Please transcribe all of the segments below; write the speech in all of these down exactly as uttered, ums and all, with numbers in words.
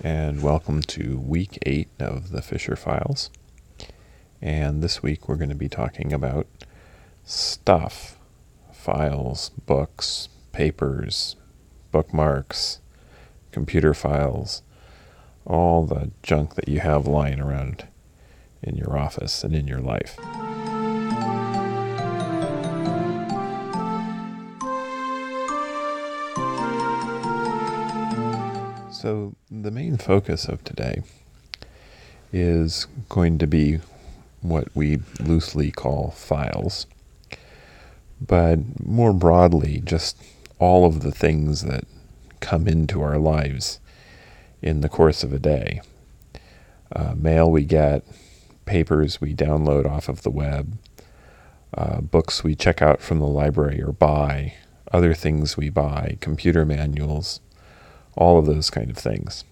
and welcome to week eight of the Fisher Files. And this week we're going to be talking about stuff, files, books, papers, bookmarks, computer files, all the junk that you have lying around in your office and in your life. So the main focus of today is going to be what we loosely call files, but more broadly, just all of the things that come into our lives in the course of a day. Uh, mail we get, papers we download off of the web, uh, books we check out from the library or buy, other things we buy, computer manuals, all of those kind of things.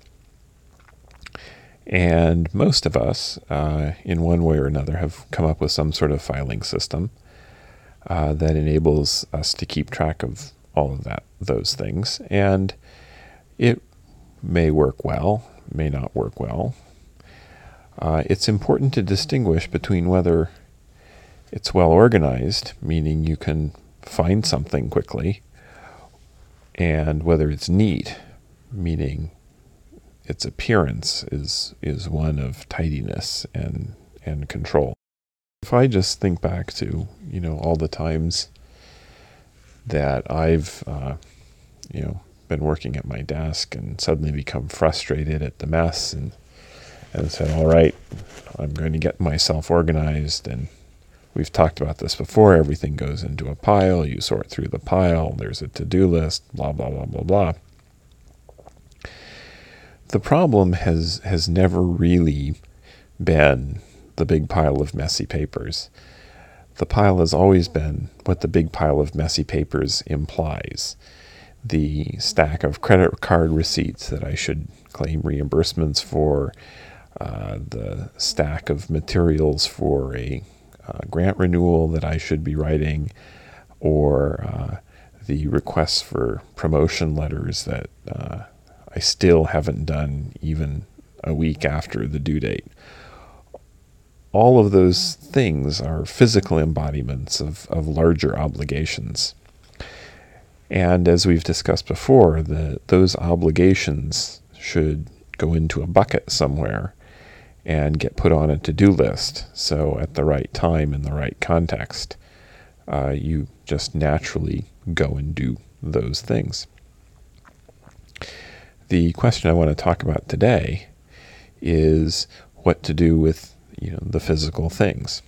And most of us, uh, in one way or another, have come up with some sort of filing system uh, that enables us to keep track of all of that, those things. And it may work well, may not work well. Uh, it's important to distinguish between whether it's well organized, meaning you can find something quickly, and whether it's neat, meaning its appearance is is one of tidiness and and control. If I just think back to, you know, all the times that I've, uh, you know, been working at my desk and suddenly become frustrated at the mess and and said, all right, I'm going to get myself organized. And we've talked about this before. Everything goes into a pile. You sort through the pile. There's a to-do list, blah, blah, blah, blah, blah. The problem has, has never really been the big pile of messy papers. The pile has always been what the big pile of messy papers implies. The stack of credit card receipts that I should claim reimbursements for, uh, the stack of materials for a uh, grant renewal that I should be writing, or uh, the requests for promotion letters that uh, I still haven't done even a week after the due date. All of those things are physical embodiments of, of larger obligations. And as we've discussed before, the, those obligations should go into a bucket somewhere and get put on a to-do list. So at the right time, in the right context, uh, you just naturally go and do those things. The question I want to talk about today is what to do with, you know, the physical things.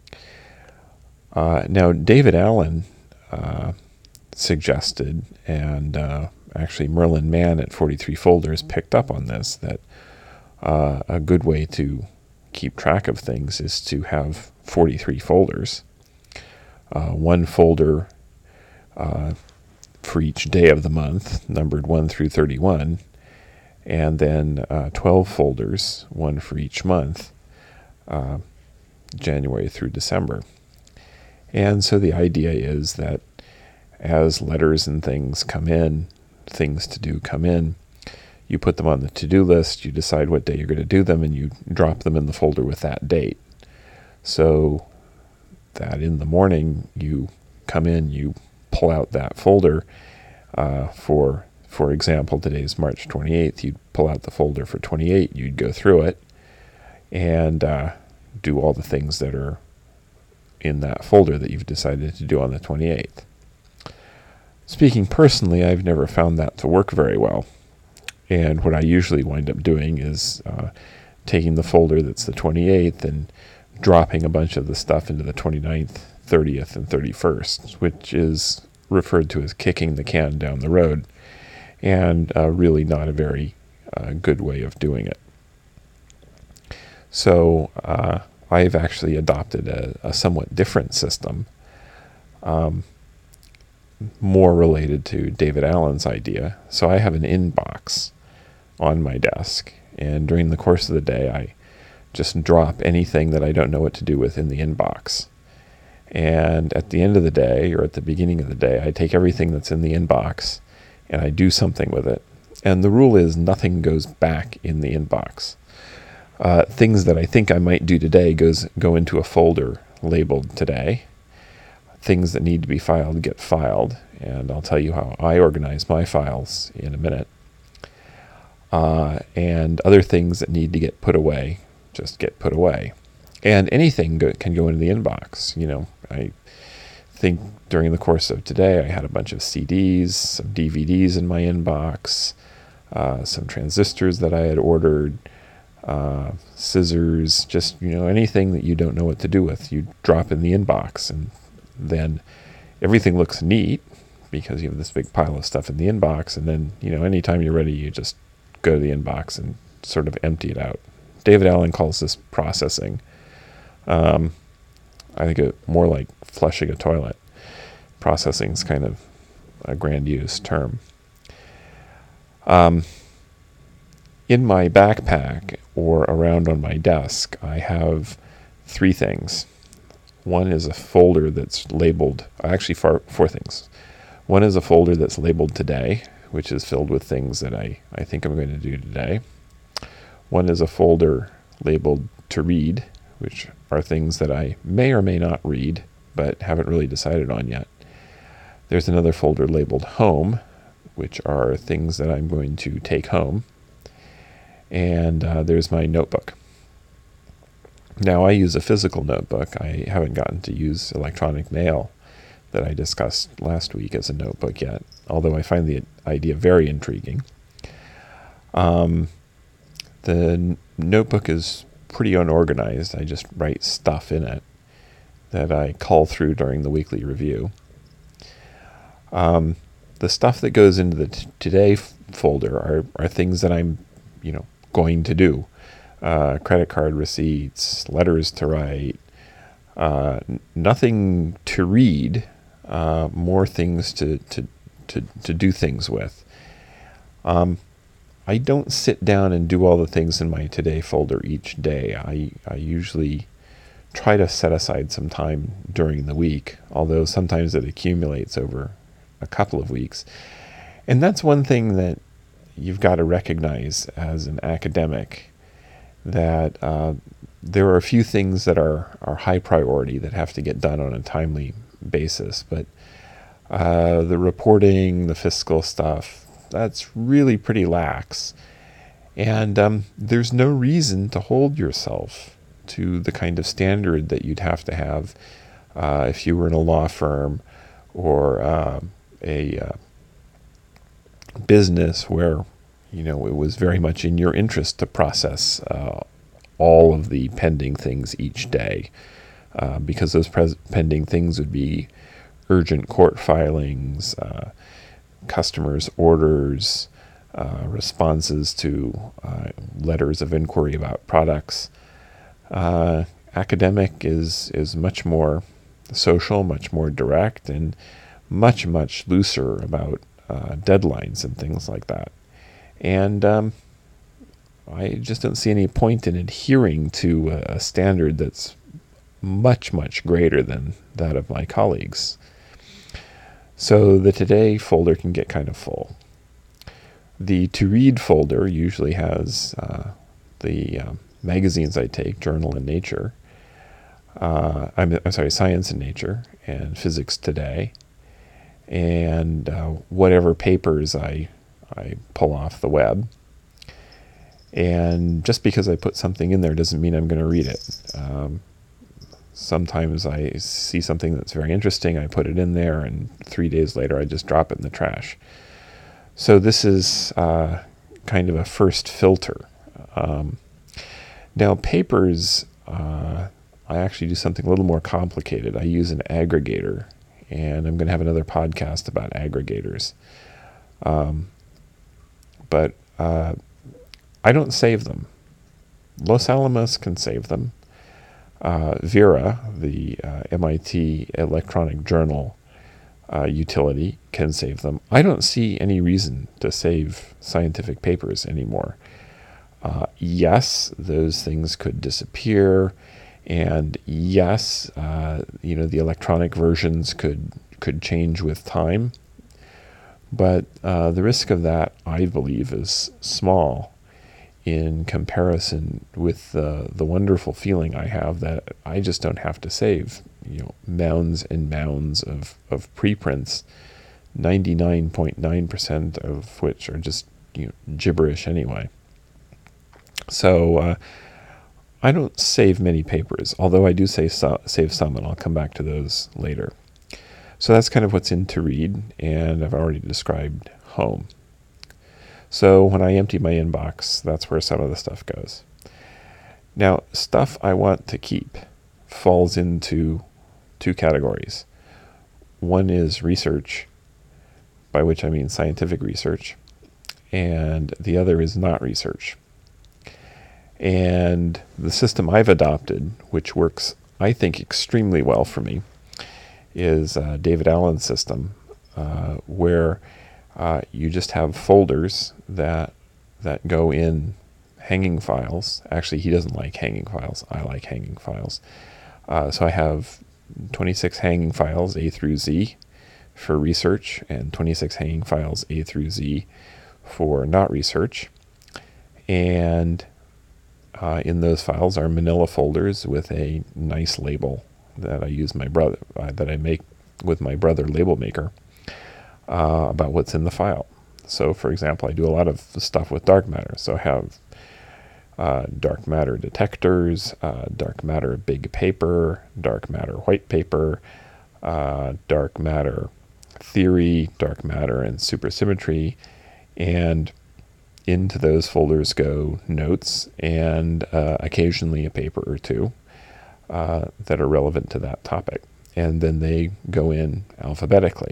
Uh, now, David Allen uh, suggested, and uh, actually Merlin Mann at forty-three Folders picked up on this, that uh, a good way to keep track of things is to have forty-three folders. Uh, one folder uh, for each day of the month, numbered one through thirty-one, and then uh, twelve folders, one for each month, uh, January through December. And so the idea is that as letters and things come in, things to do come in, you put them on the to-do list, you decide what day you're going to do them, and you drop them in the folder with that date. So that in the morning you come in, you pull out that folder uh, for, for example, today's March twenty-eighth. You'd pull out the folder for twenty-eight, you'd go through it and uh, do all the things that are in that folder that you've decided to do on the twenty-eighth. Speaking personally, I've never found that to work very well. And what I usually wind up doing is uh, taking the folder that's the twenty-eighth and dropping a bunch of the stuff into the twenty-ninth, thirtieth, and thirty-first, which is referred to as kicking the can down the road, and uh, really not a very uh, good way of doing it. So uh, I've actually adopted a, a somewhat different system, um, more related to David Allen's idea. So I have an inbox on my desk, and during the course of the day, I just drop anything that I don't know what to do with in the inbox. And at the end of the day, or at the beginning of the day, I take everything that's in the inbox and I do something with it. And the rule is nothing goes back in the inbox. Uh, things that I think I might do today goes go into a folder labeled today. Things that need to be filed get filed, and I'll tell you how I organize my files in a minute. Uh, and other things that need to get put away just get put away. And anything go, can go into the inbox. You know, I think during the course of today I had a bunch of C Ds, some D V Ds in my inbox, uh, some transistors that I had ordered, uh, scissors, just, you know, anything that you don't know what to do with, you drop in the inbox, and then everything looks neat because you have this big pile of stuff in the inbox. And then, you know, anytime you're ready, you just go to the inbox and sort of empty it out. David Allen calls this processing. Um, I think it more like flushing a toilet. Processing is kind of a grandiose term. Um, in my backpack or around on my desk, I have three things. One is a folder that's labeled, actually four, four things. One is a folder that's labeled today, which is filled with things that I, I think I'm going to do today. One is a folder labeled to read, which are things that I may or may not read, but haven't really decided on yet. There's another folder labeled home, which are things that I'm going to take home. And uh, there's my notebook. Now, I use a physical notebook. I haven't gotten to use electronic mail that I discussed last week as a notebook yet, although I find the idea very intriguing. Um, the n- notebook is pretty unorganized. I just write stuff in it that I cull through during the weekly review. Um, the stuff that goes into the t- today f- folder are, are things that I'm, you know, going to do. Uh, credit card receipts, letters to write, uh, n- nothing to read, uh, more things to, to, to, to do things with. Um, I don't sit down and do all the things in my today folder each day. I, I usually try to set aside some time during the week, although sometimes it accumulates over a couple of weeks. And that's one thing that you've got to recognize as an academic, that uh, there are a few things that are, are high priority that have to get done on a timely basis, but uh, the reporting, the fiscal stuff, that's really pretty lax. And um, there's no reason to hold yourself to the kind of standard that you'd have to have uh, if you were in a law firm or uh, a uh, business where, you know, it was very much in your interest to process uh, all of the pending things each day, uh, because those pres- pending things would be urgent court filings, uh, customers' orders, uh, responses to uh, letters of inquiry about products. Uh, academic is is much more social, much more direct, and much, much looser about uh, deadlines and things like that. And um, I just don't see any point in adhering to a, a standard that's much, much greater than that of my colleagues. So the today folder can get kind of full. The to read folder usually has uh, the uh, magazines I take, Journal and Nature, uh, I'm, I'm sorry, Science and Nature, and Physics Today, and uh, whatever papers I I pull off the web. And just because I put something in there doesn't mean I'm going to read it. Um, sometimes I see something that's very interesting, I put it in there, and three days later I just drop it in the trash. So this is uh, kind of a first filter. Um, now papers, uh, I actually do something a little more complicated. I use an aggregator, and I'm going to have another podcast about aggregators. Um, but uh, I don't save them. Los Alamos can save them. Uh, Vera, the uh, M I T Electronic Journal uh, utility, can save them. I don't see any reason to save scientific papers anymore. Uh, yes, those things could disappear, and yes, uh, you know, the electronic versions could could change with time. But uh, the risk of that, I believe, is small in comparison with the the wonderful feeling I have that I just don't have to save, you know, mounds and mounds of, of preprints, ninety-nine point nine percent of which are just, you know, gibberish anyway. So uh, I don't save many papers, although I do save, so, save some, and I'll come back to those later. So that's kind of what's in to read, and I've already described home. So when I empty my inbox, that's where some of the stuff goes. Now, stuff I want to keep falls into two categories. One is research, by which I mean scientific research, and the other is not research. And the system I've adopted, which works, I think, extremely well for me, is uh, David Allen's system, uh, where Uh, you just have folders that that go in hanging files. Actually, he doesn't like hanging files. I like hanging files. Uh, so I have twenty-six hanging files, A through Z, for research, and twenty-six hanging files, A through Z, for not research. And uh, in those files are manila folders with a nice label that I use my brother uh, that I make with my brother label maker. Uh, about what's in the file. So, for example, I do a lot of stuff with dark matter. So I have uh, dark matter detectors, uh, dark matter big paper, dark matter white paper, uh, dark matter theory, dark matter and supersymmetry, and into those folders go notes and uh, occasionally a paper or two uh, that are relevant to that topic. And then they go in alphabetically.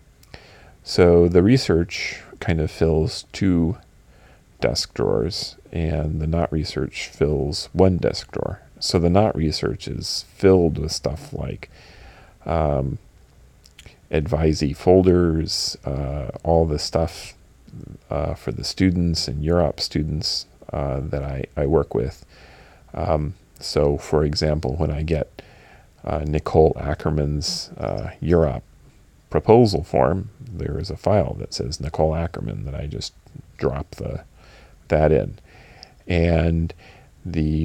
So the research kind of fills two desk drawers, and the not research fills one desk drawer. So the not research is filled with stuff like um, advisee folders, uh, all the stuff uh, for the students and Europe students uh, that I, I work with. Um, so, for example, when I get uh, Nicole Ackerman's uh, Europe proposal form, there is a file that says Nicole Ackerman that I just drop the that in. And the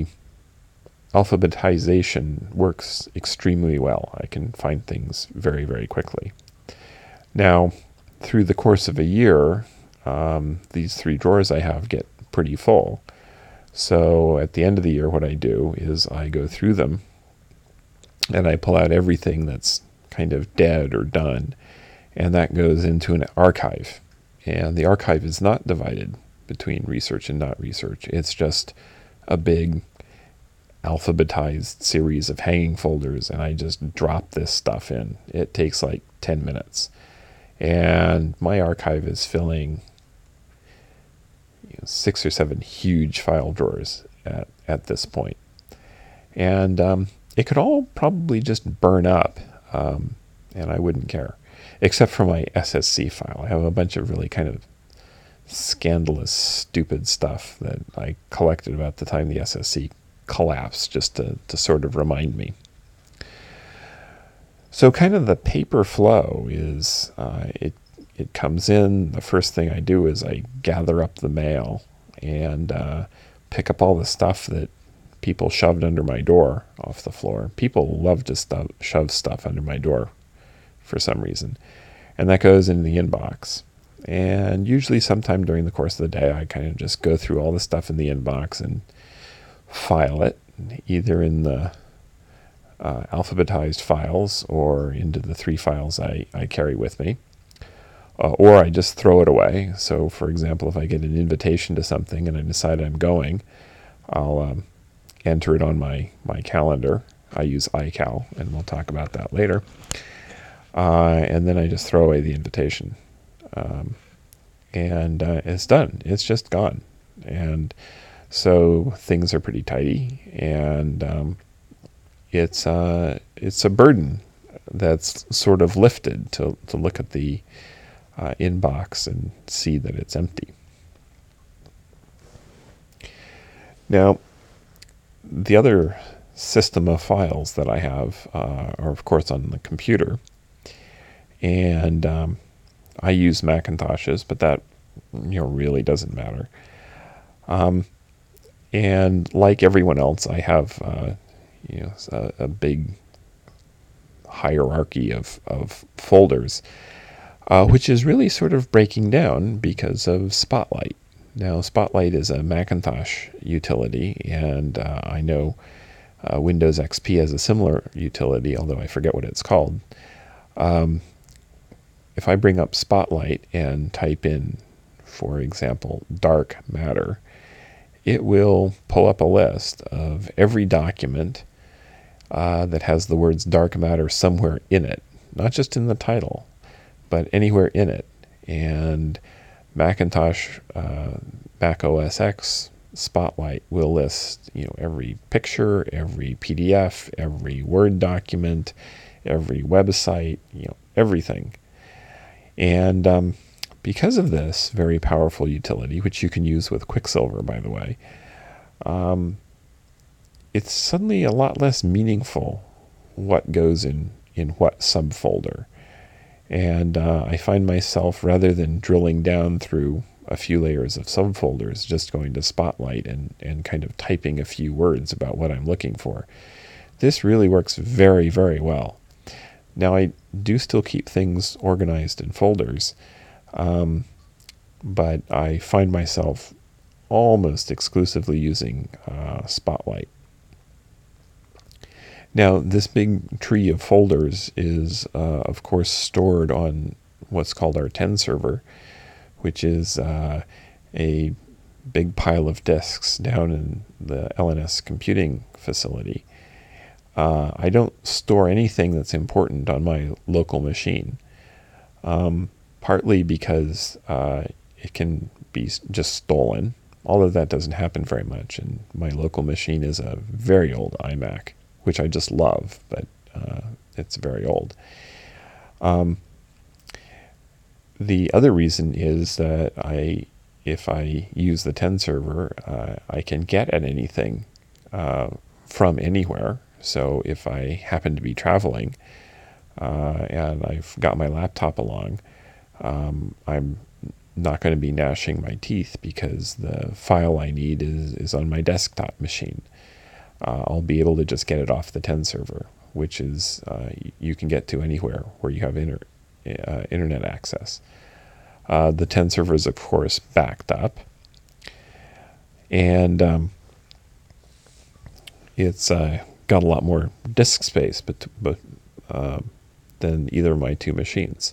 alphabetization works extremely well. I can find things very, very quickly. Now, through the course of a year, um, these three drawers I have get pretty full. So at the end of the year, what I do is I go through them and I pull out everything that's kind of dead or done, and that goes into an archive. And the archive is not divided between research and not research. It's just a big alphabetized series of hanging folders, and I just drop this stuff in. It takes like ten minutes. And my archive is filling you know, six or seven huge file drawers at, at this point. And um, it could all probably just burn up, um, and I wouldn't care. Except for my S S C file. I have a bunch of really kind of scandalous, stupid stuff that I collected about the time the S S C collapsed, just to, to sort of remind me. So kind of the paper flow is, uh, it it comes in, the first thing I do is I gather up the mail and uh, pick up all the stuff that people shoved under my door off the floor. People love to stuff, shove stuff under my door for some reason. And that goes into the inbox. And usually sometime during the course of the day, I kind of just go through all the stuff in the inbox and file it, either in the uh, alphabetized files or into the three files I, I carry with me. Uh, or I just throw it away. So, for example, if I get an invitation to something and I decide I'm going, I'll um, enter it on my, my calendar. I use iCal, and we'll talk about that later. Uh, and then I just throw away the invitation. Um, and uh, it's done. It's just gone. And so things are pretty tidy. And um, it's, uh, it's a burden that's sort of lifted to, to look at the uh, inbox and see that it's empty. Now, the other system of files that I have uh, are, of course, on the computer. And um, I use Macintoshes, but that you know really doesn't matter. Um, and like everyone else, I have uh, you know a, a big hierarchy of of folders, uh, which is really sort of breaking down because of Spotlight. Now, Spotlight is a Macintosh utility, and uh, I know uh, Windows X P has a similar utility, although I forget what it's called. Um, if I bring up Spotlight and type in, for example, dark matter, it will pull up a list of every document uh, that has the words dark matter somewhere in it, not just in the title, but anywhere in it. And Macintosh, uh, Mac O S X, Spotlight will list, you know, every picture, every P D F, every Word document, every website, you know, everything. And um, because of this very powerful utility, which you can use with Quicksilver, by the way, um, it's suddenly a lot less meaningful what goes in, in what subfolder. And uh, I find myself, rather than drilling down through a few layers of subfolders, just going to Spotlight and, and kind of typing a few words about what I'm looking for. This really works very, very well. Now, I do still keep things organized in folders, um, but I find myself almost exclusively using uh, Spotlight. Now, this big tree of folders is, uh, of course, stored on what's called our ten server, which is uh, a big pile of disks down in the L N S computing facility. Uh, I don't store anything that's important on my local machine, um, partly because uh, it can be just stolen, although that doesn't happen very much, and my local machine is a very old iMac, which I just love, but uh, it's very old. Um, the other reason is that I, if I use the ten server, uh, I can get at anything uh, from anywhere. So if I happen to be traveling uh, and I've got my laptop along, um, I'm not going to be gnashing my teeth because the file I need is, is on my desktop machine. Uh, I'll be able to just get it off the ten server, which is uh, you can get to anywhere where you have inter, uh, internet access. Uh, the ten server is, of course, backed up, and um, it's uh, got a lot more disk space, but but uh, than either of my two machines.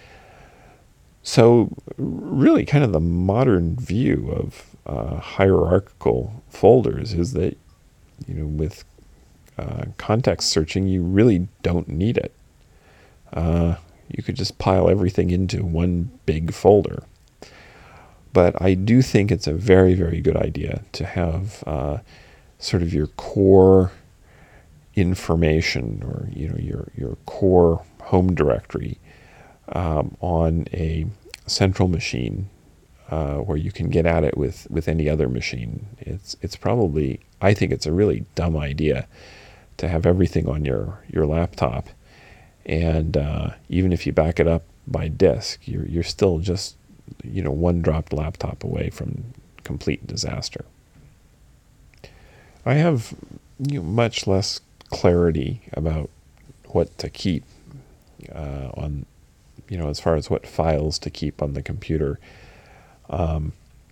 So, really, kind of the modern view of uh, hierarchical folders is that, you know, with uh, context searching, you really don't need it. Uh, you could just pile everything into one big folder. But I do think it's a very, very good idea to have uh, sort of your core information, or you know, your your core home directory um, on a central machine uh, where you can get at it with, with any other machine. It's it's probably, I think it's a really dumb idea to have everything on your, your laptop, and uh, even if you back it up by disk, you're you're still just, you know, one dropped laptop away from complete disaster. I have, you know, much less clarity about what to keep uh, on, you know, as far as what files to keep on the computer um,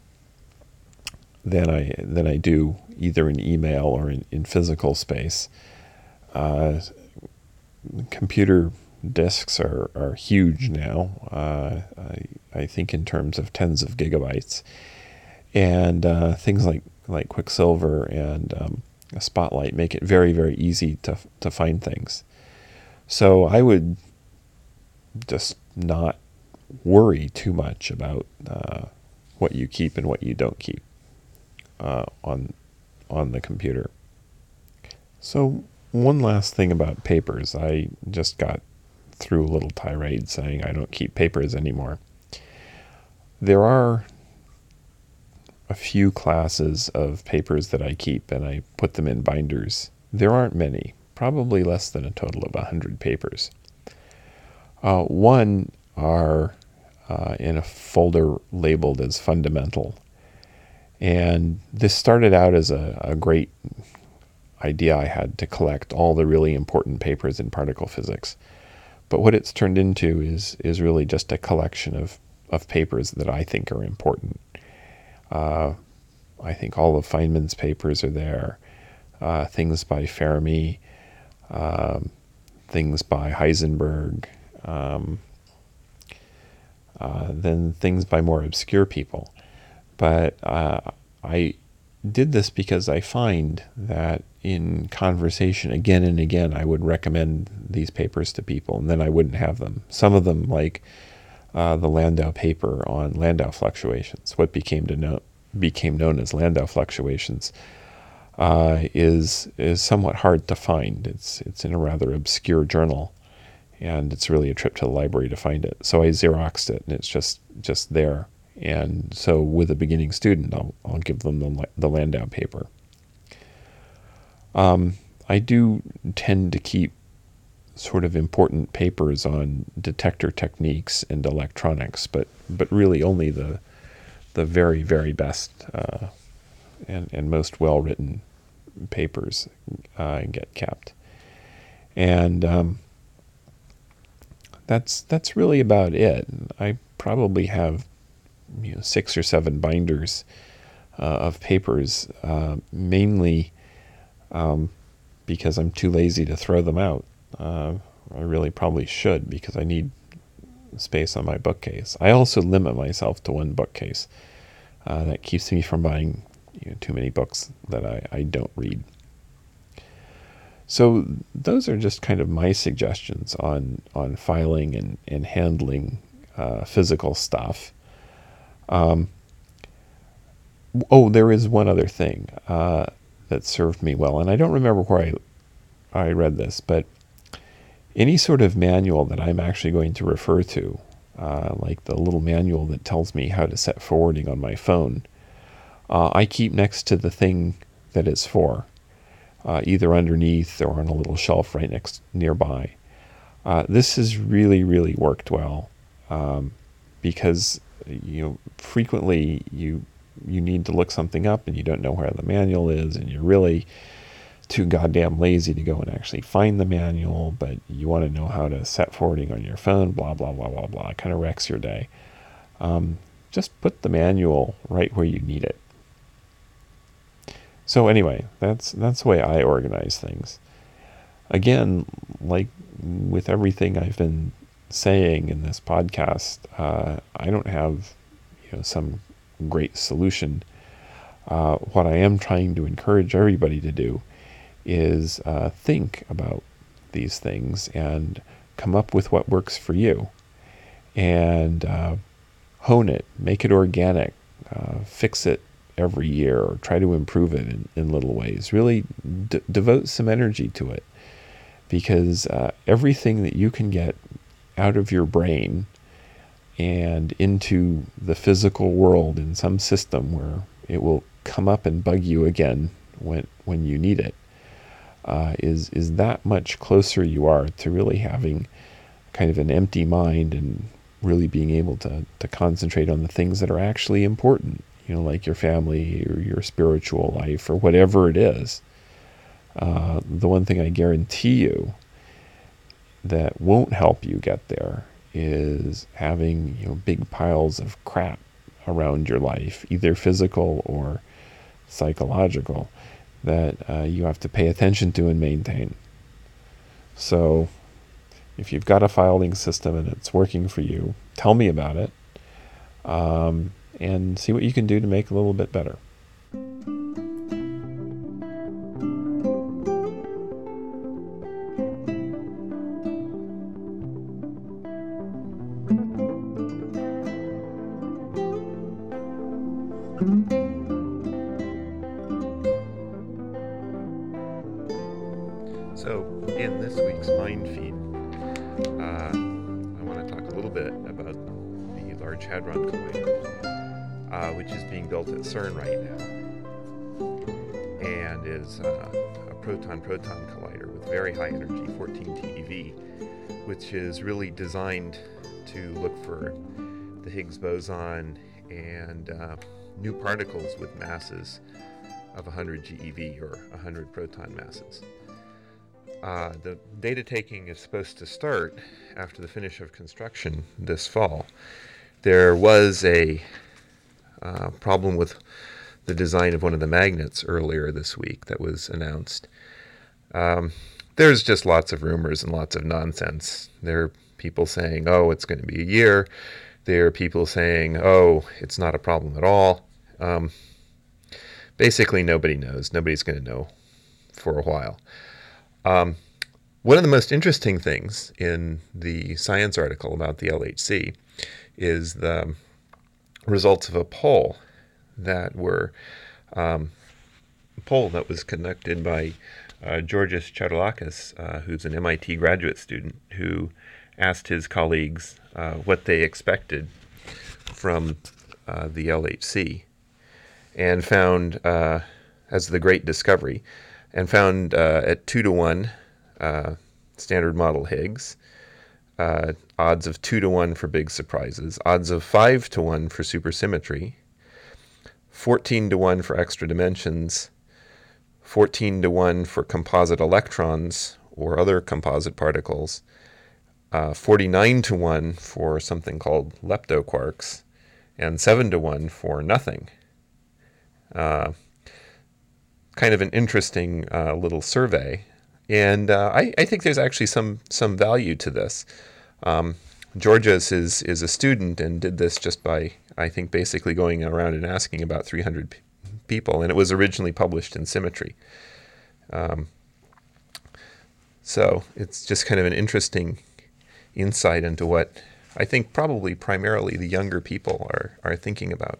than I than I do either in email or in, in physical space. Uh, computer disks are, are huge now. Uh, I, I think in terms of tens of gigabytes, and uh, things like like Quicksilver and um, Spotlight make it very, very easy to to find things. So I would just not worry too much about uh, what you keep and what you don't keep uh, on on the computer. So one last thing about papers. I just got through a little tirade saying I don't keep papers anymore. There are a few classes of papers that I keep, and I put them in binders. There aren't many, probably less than a total of one hundred papers. Uh, one are uh, in a folder labeled as fundamental. And this started out as a, a great idea I had to collect all the really important papers in particle physics. But what it's turned into is is really just a collection of, of papers that I think are important. Uh, I think all of Feynman's papers are there, uh, things by Fermi, um, things by Heisenberg, um, uh, then things by more obscure people. But uh, I did this because I find that in conversation again and again, I would recommend these papers to people, and then I wouldn't have them. Some of them, like uh, the Landau paper on Landau fluctuations, what became to know became known as Landau fluctuations, uh, is is somewhat hard to find. It's it's in a rather obscure journal, and it's really a trip to the library to find it. So I Xeroxed it, and it's just just there. And so with a beginning student, I'll, I'll give them the, the Landau paper. Um, I do tend to keep sort of important papers on detector techniques and electronics, but, but really only the the very, very best uh, and, and most well-written papers uh, get kept. And um, that's that's really about it. I probably have you know, six or seven binders uh, of papers, uh, mainly um, because I'm too lazy to throw them out. Uh, I really probably should, because I need space on my bookcase. I also limit myself to one bookcase. Uh, that keeps me from buying you know, too many books that I, I don't read. So those are just kind of my suggestions on, on filing and, and handling uh, physical stuff. Um, oh, there is one other thing uh, that served me well, and I don't remember where I I read this, but any sort of manual that I'm actually going to refer to, uh, like the little manual that tells me how to set forwarding on my phone, uh, I keep next to the thing that it's for, uh, either underneath or on a little shelf right next nearby. Uh, this has really, really worked well, um, because you know, frequently you you need to look something up and you don't know where the manual is, and you're really too goddamn lazy to go and actually find the manual, but you want to know how to set forwarding on your phone, blah, blah, blah, blah, blah. It kind of wrecks your day. Um, just put the manual right where you need it. So anyway, that's that's the way I organize things. Again, like with everything I've been saying in this podcast, uh, I don't have you know some great solution. Uh, what I am trying to encourage everybody to do is uh, think about these things and come up with what works for you, and uh, hone it, make it organic, uh, fix it every year, or try to improve it in, in little ways. Really d- devote some energy to it, because uh, everything that you can get out of your brain and into the physical world in some system where it will come up and bug you again when when you need it, uh, is is that much closer you are to really having kind of an empty mind and really being able to to concentrate on the things that are actually important, you know, like your family or your spiritual life or whatever it is. Uh, the one thing I guarantee you that won't help you get there is having you know big piles of crap around your life, either physical or psychological, that uh, you have to pay attention to and maintain. So if you've got a filing system and it's working for you, tell me about it, um, and see what you can do to make it a little bit better. So, in this week's Mind Feed, uh, I want to talk a little bit about the Large Hadron Collider, uh, which is being built at CERN right now, and is uh, a proton-proton collider with very high energy, fourteen T eV, which is really designed to look for the Higgs boson, and uh, new particles with masses of one hundred GeV, or one hundred proton masses. Uh, the data taking is supposed to start after the finish of construction this fall. There was a uh, problem with the design of one of the magnets earlier this week that was announced. Um, there's just lots of rumors and lots of nonsense. There are people saying, oh, it's going to be a year. There are people saying, oh, it's not a problem at all. Um, basically, nobody knows. Nobody's going to know for a while. Um, one of the most interesting things in the Science article about the L H C is the results of a poll that were um, a poll that was conducted by uh, Georgios Charoulakis, uh, who's an M I T graduate student, who asked his colleagues uh, what they expected from uh, the L H C, and found, uh, as the great discovery, and found uh, at two to one uh, standard model Higgs, uh, odds of two to one for big surprises, odds of five to one for supersymmetry, fourteen to one for extra dimensions, fourteen to one for composite electrons or other composite particles, uh, forty-nine to one for something called leptoquarks, and seven to one for nothing. Uh, kind of an interesting uh, little survey. And uh, I, I think there's actually some some value to this. Um, Georgios is, is a student and did this just by, I think, basically going around and asking about three hundred p- people. And it was originally published in Symmetry. Um, so it's just kind of an interesting insight into what I think probably primarily the younger people are, are thinking about.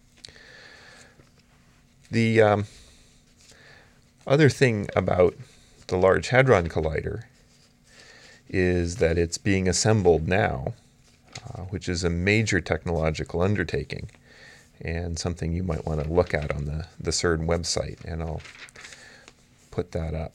The um, other thing about the Large Hadron Collider is that it's being assembled now, uh, which is a major technological undertaking and something you might want to look at on the, the CERN website, and I'll put that up.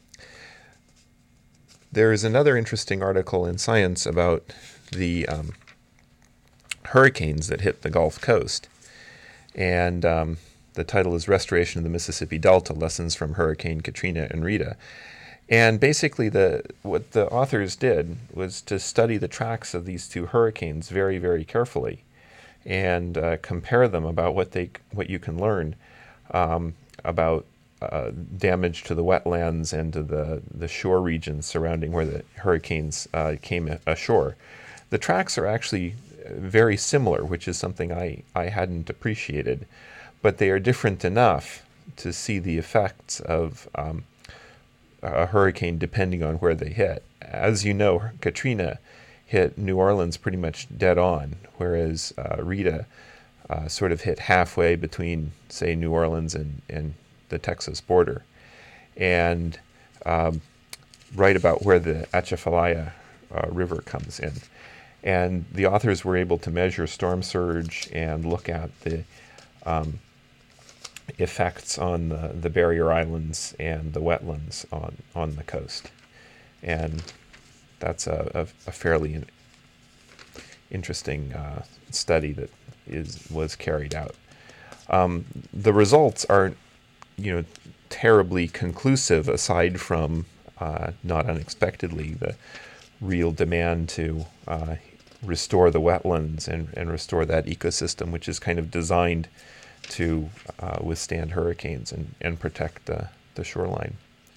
There is another interesting article in Science about the um, hurricanes that hit the Gulf Coast, and um, the title is Restoration of the Mississippi Delta, Lessons from Hurricane Katrina and Rita. And basically the what the authors did was to study the tracks of these two hurricanes very, very carefully and uh, compare them about what they what you can learn um, about uh, damage to the wetlands and to the, the shore regions surrounding where the hurricanes uh, came ashore. The tracks are actually very similar, which is something I, I hadn't appreciated, but they are different enough to see the effects of um, a hurricane depending on where they hit. As you know, Katrina hit New Orleans pretty much dead on, whereas uh, Rita uh, sort of hit halfway between, say, New Orleans and, and the Texas border, and um, right about where the Atchafalaya uh, River comes in. And the authors were able to measure storm surge and look at the um, effects on the, the barrier islands and the wetlands on, on the coast. And that's a, a, a fairly in, interesting uh, study that is was carried out. Um, the results aren't, you know, terribly conclusive, aside from, uh, not unexpectedly, the real demand to uh, restore the wetlands and, and restore that ecosystem, which is kind of designed to uh, withstand hurricanes and, and protect the, the shoreline.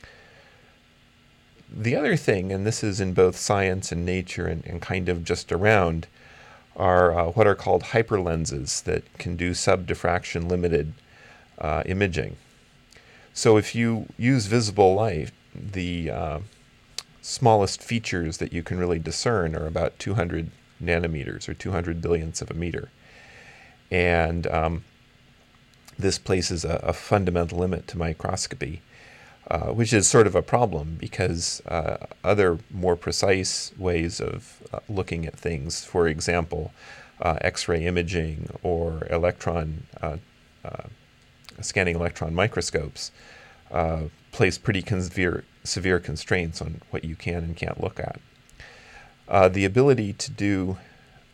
The other thing, and this is in both science and nature and, and kind of just around, are uh, what are called hyperlenses that can do subdiffraction limited uh, imaging. So if you use visible light, the uh, smallest features that you can really discern are about two hundred nanometers, or two hundred billionths of a meter. And um, this places a, a fundamental limit to microscopy, uh, which is sort of a problem because uh, other more precise ways of uh, looking at things, for example, uh, X-ray imaging or electron uh, uh, scanning electron microscopes, uh, place pretty severe, severe constraints on what you can and can't look at. Uh, the ability to do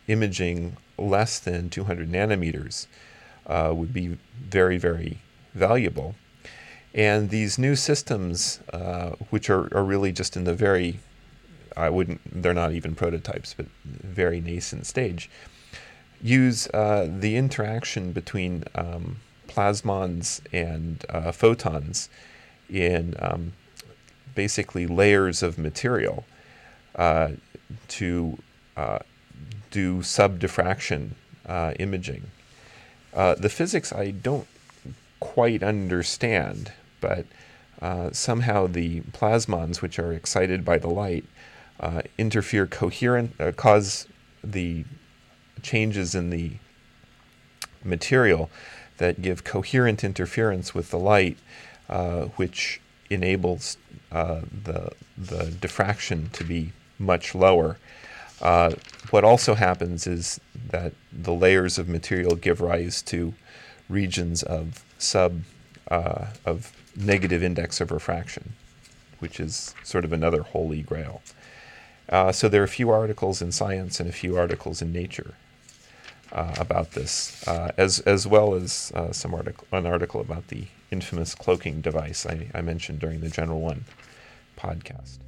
imaging less than two hundred nanometers uh, would be very, very valuable. And these new systems, uh, which are, are really just in the very, I wouldn't, they're not even prototypes, but very nascent stage, use uh, the interaction between um, plasmons and uh, photons in um, basically layers of material uh, to uh, do sub-diffraction uh, imaging. Uh, the physics I don't quite understand, but uh, somehow the plasmons, which are excited by the light, uh, interfere coherent, uh, cause the changes in the material that give coherent interference with the light, uh, which enables uh, the the diffraction to be much lower. Uh, what also happens is that the layers of material give rise to regions of sub uh, of negative index of refraction, which is sort of another holy grail. Uh, so there are a few articles in Science and a few articles in Nature uh, about this, uh, as as well as uh, some article an article about the infamous cloaking device I, I mentioned during the General One podcast.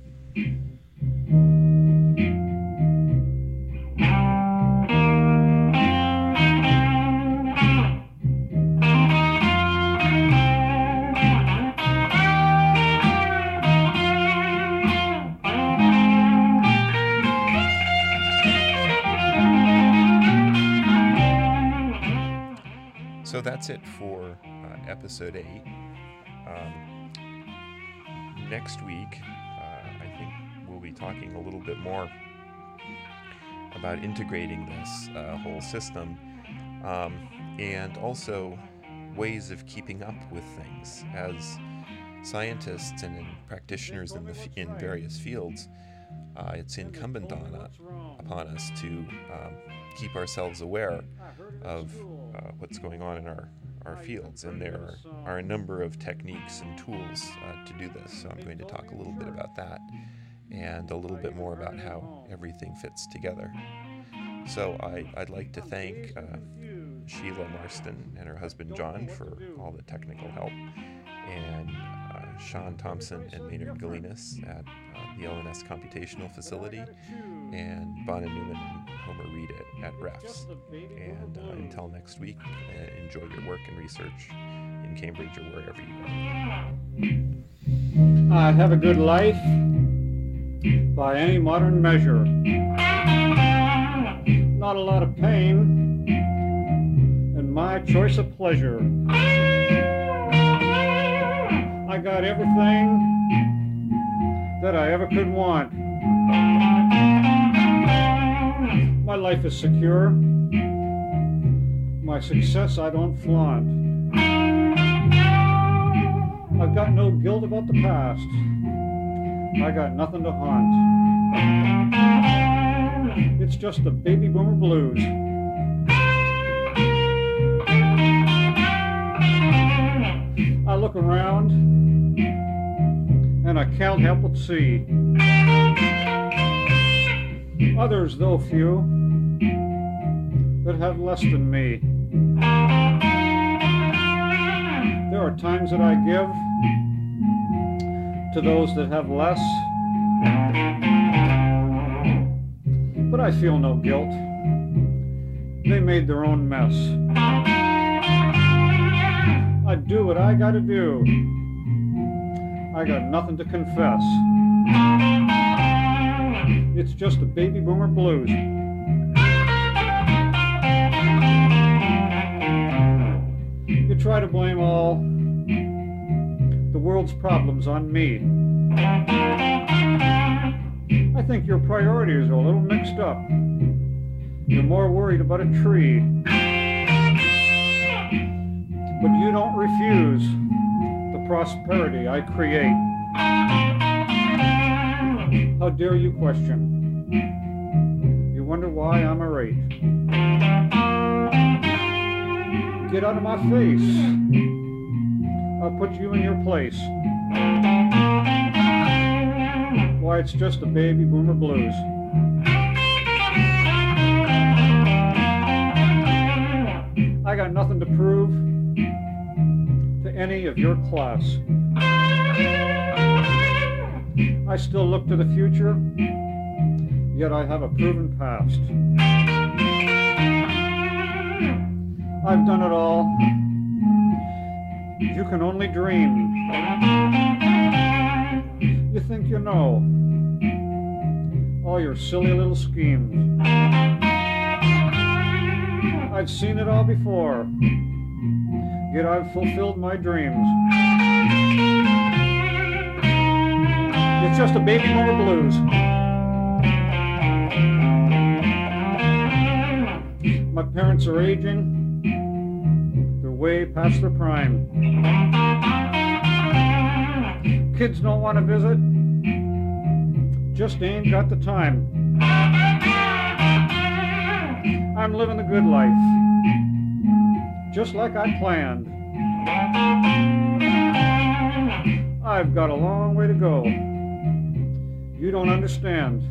So that's it for uh, episode eight. Um, next week, uh, I think we'll be talking a little bit more about integrating this uh, whole system um, and also ways of keeping up with things. As scientists and practitioners in, the f- in various fields, uh, it's incumbent on uh, upon us to um, keep ourselves aware of uh, what's going on in our, our fields, and there are, are a number of techniques and tools uh, to do this. So I'm going to talk a little bit about that and a little bit more about how everything fits together. So I, I'd like to thank uh, Sheila Marston and her husband John for all the technical help, and uh, Sean Thompson and Maynard Galinas at uh, the L N S Computational Facility, and Bonna Newman and Homer Reed at, at Refs. And uh, until next week, uh, enjoy your work and research in Cambridge or wherever you are. I have a good life by any modern measure. Not a lot of pain in my choice of pleasure. I got everything that I ever could want. My life is secure. My success I don't flaunt. I've got no guilt about the past. I got nothing to haunt. It's just the baby boomer blues. I look around and I can't help but see others, though few, that have less than me. There are times that I give to those that have less, but I feel no guilt. They made their own mess. I do what I gotta do. I got nothing to confess. It's just the baby boomer blues. You try to blame all the world's problems on me. I think your priorities are a little mixed up. You're more worried about a tree. But you don't refuse the prosperity I create. How dare you question? You wonder why I'm irate. Get out of my face. I'll put you in your place. Why, it's just the baby boomer blues. got nothing to prove to any of your class. I still look to the future, yet I have a proven past. I've done it all. You can only dream. You think you know all your silly little schemes. I've seen it all before, yet I've fulfilled my dreams. It's just a baby boomer blues. My parents are aging. They're way past their prime. Kids don't want to visit. Just ain't got the time. I'm living the good life, just like I planned. I've got a long way to go. You don't understand.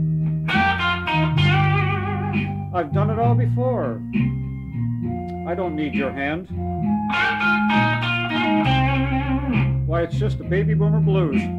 I've done it all before. I don't need your hand. Why, it's just the baby boomer blues.